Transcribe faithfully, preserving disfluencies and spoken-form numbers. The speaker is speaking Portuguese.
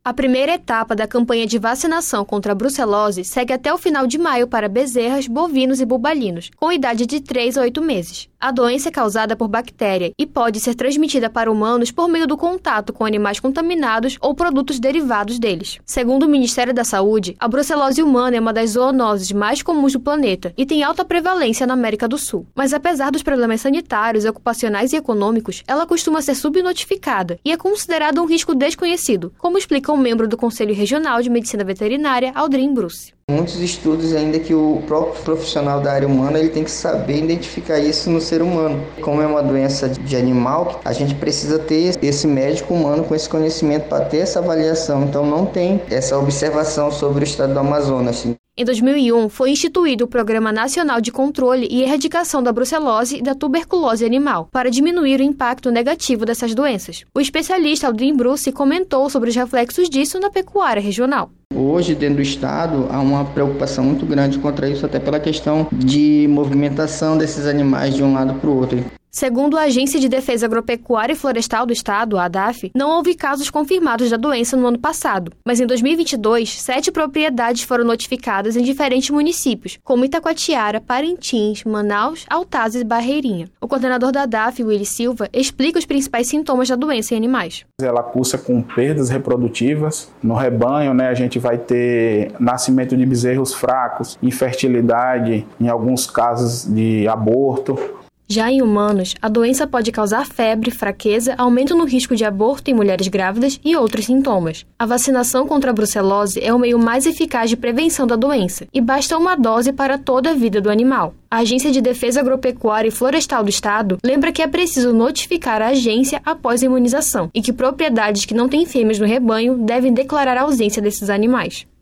A primeira etapa da campanha de vacinação contra a brucelose segue até o final de maio para bezerras, bovinos e bubalinos, com idade de três a oito meses. A doença é causada por bactéria e pode ser transmitida para humanos por meio do contato com animais contaminados ou produtos derivados deles. Segundo o Ministério da Saúde, a brucelose humana é uma das zoonoses mais comuns do planeta e tem alta prevalência na América do Sul. Mas apesar dos problemas sanitários, ocupacionais e econômicos, ela costuma ser subnotificada e é considerada um risco desconhecido, como explica um membro do Conselho Regional de Medicina Veterinária, Aldrin Bruce. Muitos estudos ainda que o próprio profissional da área humana ele tem que saber identificar isso no ser humano. Como é uma doença de animal, a gente precisa ter esse médico humano com esse conhecimento para ter essa avaliação. Então não tem essa observação sobre o estado do Amazonas. Em dois mil e um, foi instituído o Programa Nacional de Controle e Erradicação da Brucelose e da Tuberculose Animal, para diminuir o impacto negativo dessas doenças. O especialista Aldrin Bruce comentou sobre os reflexos disso na pecuária regional. Hoje, dentro do estado, há uma preocupação muito grande contra isso, até pela questão de movimentação desses animais de um lado para o outro. Segundo a Agência de Defesa Agropecuária e Florestal do Estado, a ADAF, não houve casos confirmados da doença no ano passado, mas em dois mil e vinte e dois, sete propriedades foram notificadas em diferentes municípios, como Itacoatiara, Parintins, Manaus, Altazes e Barreirinha. O coordenador da ADAF, Willy Silva, explica os principais sintomas da doença em animais. Ela cursa com perdas reprodutivas. No rebanho, né, a gente vai ter nascimento de bezerros fracos, infertilidade, em alguns casos de aborto. Já em humanos, a doença pode causar febre, fraqueza, aumento no risco de aborto em mulheres grávidas e outros sintomas. A vacinação contra a brucelose é o meio mais eficaz de prevenção da doença e basta uma dose para toda a vida do animal. A Agência de Defesa Agropecuária e Florestal do Estado lembra que é preciso notificar a agência após a imunização e que propriedades que não têm fêmeas no rebanho devem declarar a ausência desses animais.